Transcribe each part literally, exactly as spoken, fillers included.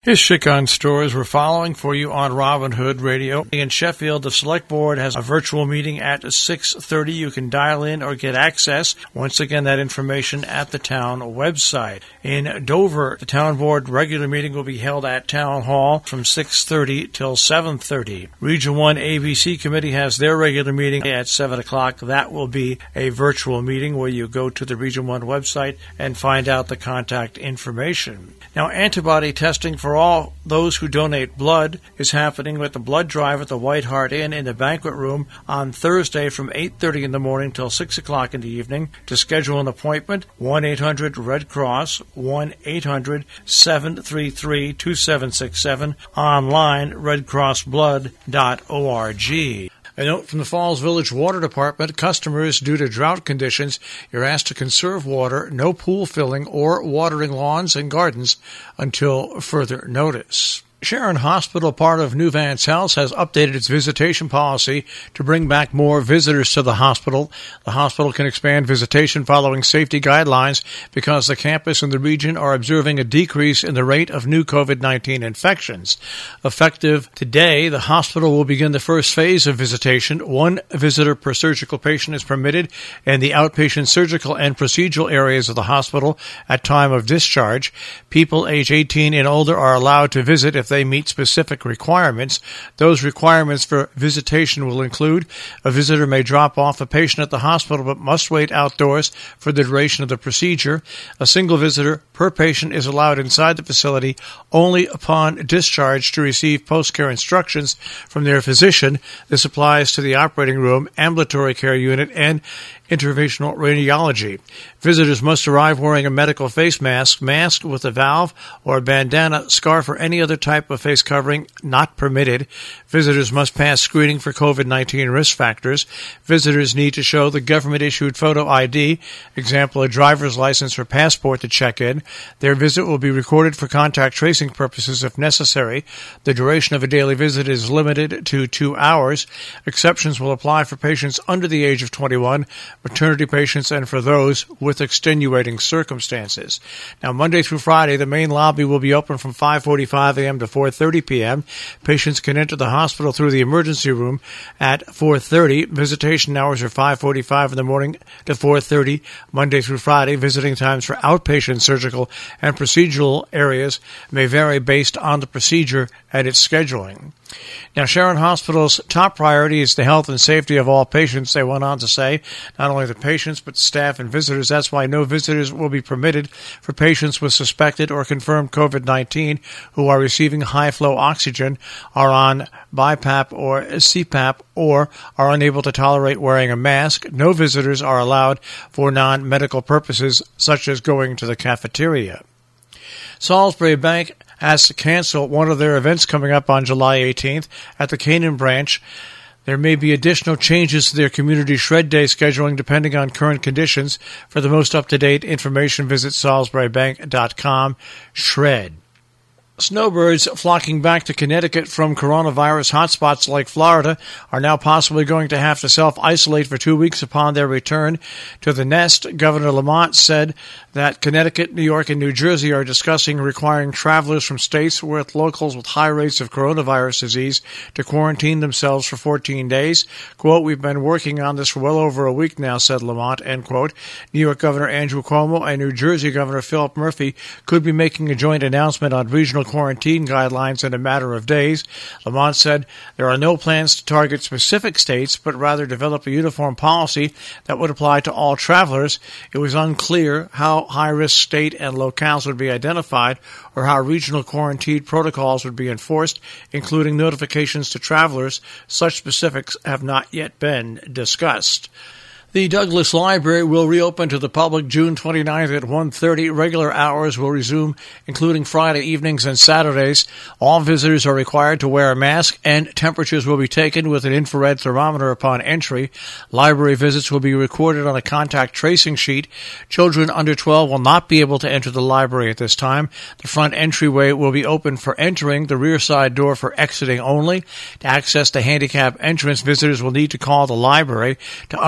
Here's Chic-On Stores. We're following for you on Robin Hood Radio. In Sheffield, the Select Board has a virtual meeting at six thirty. You can dial in or get access. Once again, that information at the town website. In Dover, the Town Board regular meeting will be held at Town Hall from six thirty till seven thirty. Region one A B C Committee has their regular meeting at seven o'clock. That will be a virtual meeting where you go to the Region one website and find out the contact information. Now, antibody testing for all those who donate blood is happening with the blood drive at the White Hart Inn in the banquet room on Thursday from eight thirty in the morning till six o'clock in the evening. To schedule an appointment, one eight hundred red cross, one eight hundred seven three three two seven six seven, online red cross blood dot org. A note from the Falls Village Water Department. Customers, due to drought conditions, you're asked to conserve water, no pool filling or watering lawns and gardens until further notice. Sharon Hospital, part of New Vance Health, has updated its visitation policy to bring back more visitors to the hospital. The hospital can expand visitation following safety guidelines because the campus and the region are observing a decrease in the rate of new COVID nineteen infections. Effective today, the hospital will begin the first phase of visitation. One visitor per surgical patient is permitted in the outpatient surgical and procedural areas of the hospital at time of discharge. People age eighteen and older are allowed to visit if they meet specific requirements. Those requirements for visitation will include a visitor may drop off a patient at the hospital but must wait outdoors for the duration of the procedure. A single visitor per patient is allowed inside the facility only upon discharge to receive post-care instructions from their physician. This applies to the operating room, ambulatory care unit, and interventional radiology. Visitors must arrive wearing a medical face mask, mask with a valve, or a bandana, scarf, or any other type of face covering not permitted. Visitors must pass screening for COVID nineteen risk factors. Visitors need to show the government-issued photo I D, example, a driver's license or passport to check in. Their visit will be recorded for contact tracing purposes if necessary. The duration of a daily visit is limited to two hours. Exceptions will apply for patients under the age of twenty-one, maternity patients, and for those with extenuating circumstances. Now, Monday through Friday, the main lobby will be open from five forty-five a.m. to four thirty p.m. Patients can enter the hospital through the emergency room at four thirty. Visitation hours are five forty-five in the morning to four thirty, Monday through Friday. Visiting times for outpatient surgical and procedural areas may vary based on the procedure and its scheduling. Now, Sharon Hospital's top priority is the health and safety of all patients, they went on to say. Not only the patients, but staff and visitors. That's why no visitors will be permitted for patients with suspected or confirmed COVID nineteen who are receiving high-flow oxygen, are on BiPAP or C PAP, or are unable to tolerate wearing a mask. No visitors are allowed for non-medical purposes, such as going to the cafeteria. Salisbury Bank has to cancel one of their events coming up on July eighteenth at the Canaan branch. There may be additional changes to their Community Shred Day scheduling depending on current conditions. For the most up-to-date information, visit salisbury bank dot com. Shred. Snowbirds flocking back to Connecticut from coronavirus hotspots like Florida are now possibly going to have to self-isolate for two weeks upon their return to the nest. Governor Lamont said that Connecticut, New York, and New Jersey are discussing requiring travelers from states with locals with high rates of coronavirus disease to quarantine themselves for fourteen days. Quote, "We've been working on this for well over a week now," said Lamont, end quote. New York Governor Andrew Cuomo and New Jersey Governor Philip Murphy could be making a joint announcement on regional quarantine guidelines in a matter of days. Lamont said there are no plans to target specific states, but rather develop a uniform policy that would apply to all travelers. It was unclear how high-risk state and locales would be identified or how regional quarantine protocols would be enforced, including notifications to travelers. Such specifics have not yet been discussed. The Douglas Library will reopen to the public June twenty-ninth at one thirty. Regular hours will resume, including Friday evenings and Saturdays. All visitors are required to wear a mask, and temperatures will be taken with an infrared thermometer upon entry. Library visits will be recorded on a contact tracing sheet. Children under twelve will not be able to enter the library at this time. The front entryway will be open for entering, the rear side door for exiting only. To access the handicap entrance, visitors will need to call the library. To unlock the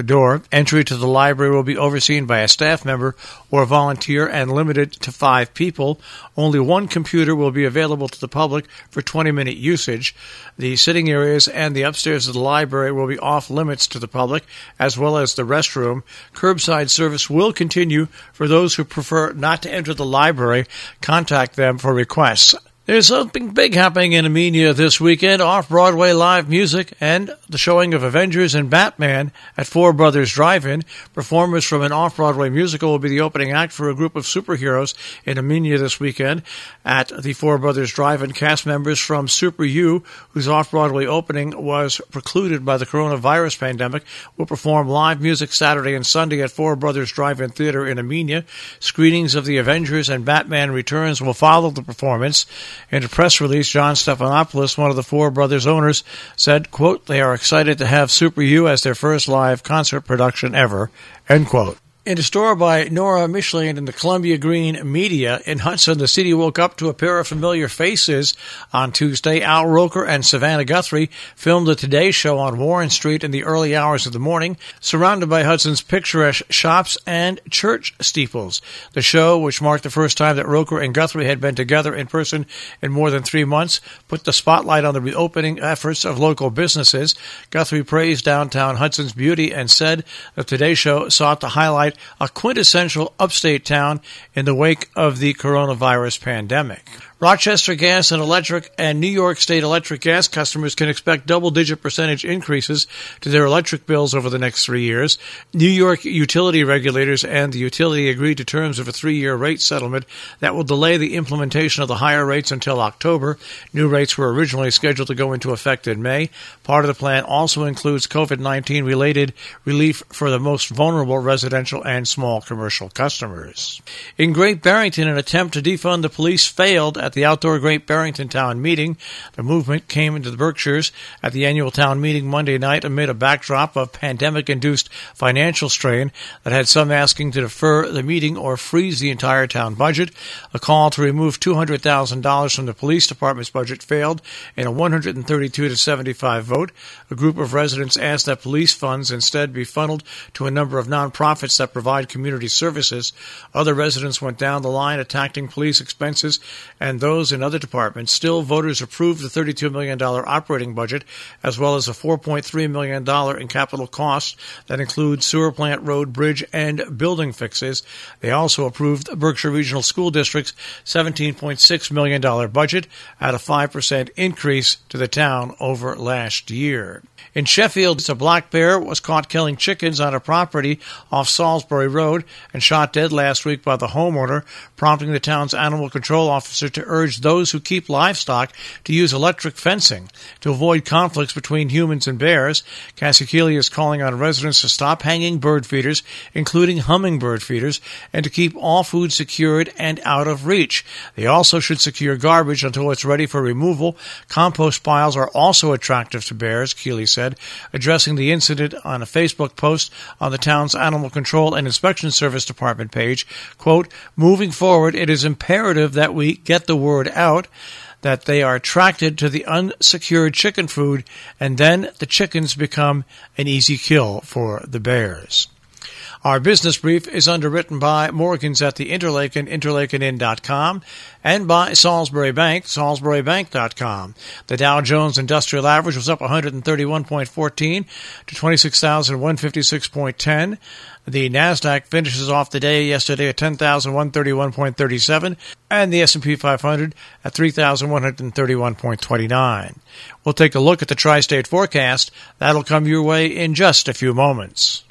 door. Entry to the library will be overseen by a staff member or volunteer and limited to five people. Only one computer will be available to the public for twenty-minute usage. The sitting areas and the upstairs of the library will be off limits to the public, as well as the restroom. Curbside service will continue for those who prefer not to enter the library. Contact them for requests. There's something big happening in Amenia this weekend. Off-Broadway live music and the showing of Avengers and Batman at Four Brothers Drive-In. Performers from an off-Broadway musical will be the opening act for a group of superheroes in Amenia this weekend. At the Four Brothers Drive-In, cast members from Super U, whose off-Broadway opening was precluded by the coronavirus pandemic, will perform live music Saturday and Sunday at Four Brothers Drive-In Theater in Amenia. Screenings of the Avengers and Batman Returns will follow the performance. In a press release, John Stephanopoulos, one of the Four Brothers owners, said, quote, "They are excited to have Super U as their first live concert production ever," end quote. In a store by Nora Michelin in the Columbia Green Media in Hudson, the city woke up to a pair of familiar faces. On Tuesday, Al Roker and Savannah Guthrie filmed the Today Show on Warren Street in the early hours of the morning, surrounded by Hudson's picturesque shops and church steeples. The show, which marked the first time that Roker and Guthrie had been together in person in more than three months, put the spotlight on the reopening efforts of local businesses. Guthrie praised downtown Hudson's beauty and said the Today Show sought to highlight a quintessential upstate town in the wake of the coronavirus pandemic. Rochester Gas and Electric and New York State Electric gas customers can expect double-digit percentage increases to their electric bills over the next three years. New York utility regulators and the utility agreed to terms of a three-year rate settlement that will delay the implementation of the higher rates until October. New rates were originally scheduled to go into effect in May. Part of the plan also includes COVID nineteen related relief for the most vulnerable residential and small commercial customers. In Great Barrington, an attempt to defund the police failed at the outdoor Great Barrington Town Meeting. The movement came into the Berkshires at the annual town meeting Monday night amid a backdrop of pandemic-induced financial strain that had some asking to defer the meeting or freeze the entire town budget. A call to remove two hundred thousand dollars from the police department's budget failed in a one hundred thirty-two to seventy-five vote. A group of residents asked that police funds instead be funneled to a number of nonprofits that provide community services. Other residents went down the line attacking police expenses and those in other departments. Still, voters approved the thirty-two million dollars operating budget, as well as a four point three million dollars in capital costs that include sewer plant, road, bridge, and building fixes. They also approved Berkshire Regional School District's seventeen point six million dollars budget at a five percent increase to the town over last year. In Sheffield, a black bear was caught killing chickens on a property off Salisbury Road and shot dead last week by the homeowner, prompting the town's animal control officer to urge those who keep livestock to use electric fencing to avoid conflicts between humans and bears. Cassie is calling on residents to stop hanging bird feeders, including hummingbird feeders, and to keep all food secured and out of reach. They also should secure garbage until it's ready for removal. Compost piles are also attractive to bears, Keeley said, addressing the incident on a Facebook post on the town's Animal Control and Inspection Service Department page. Quote, "Moving forward, it is imperative that we get the word out that they are attracted to the unsecured chicken food, and then the chickens become an easy kill for the bears." Our business brief is underwritten by Morgans at the Interlaken, interlaken inn dot com, and by Salisbury Bank, salisbury bank dot com. The Dow Jones Industrial Average was up one hundred thirty-one point one four to twenty-six thousand one hundred fifty-six point one zero. The Nasdaq finishes off the day yesterday at ten thousand one hundred thirty-one point three seven, and the S and P five hundred at three thousand one hundred thirty-one point two nine. We'll take a look at the tri-state forecast. That'll come your way in just a few moments.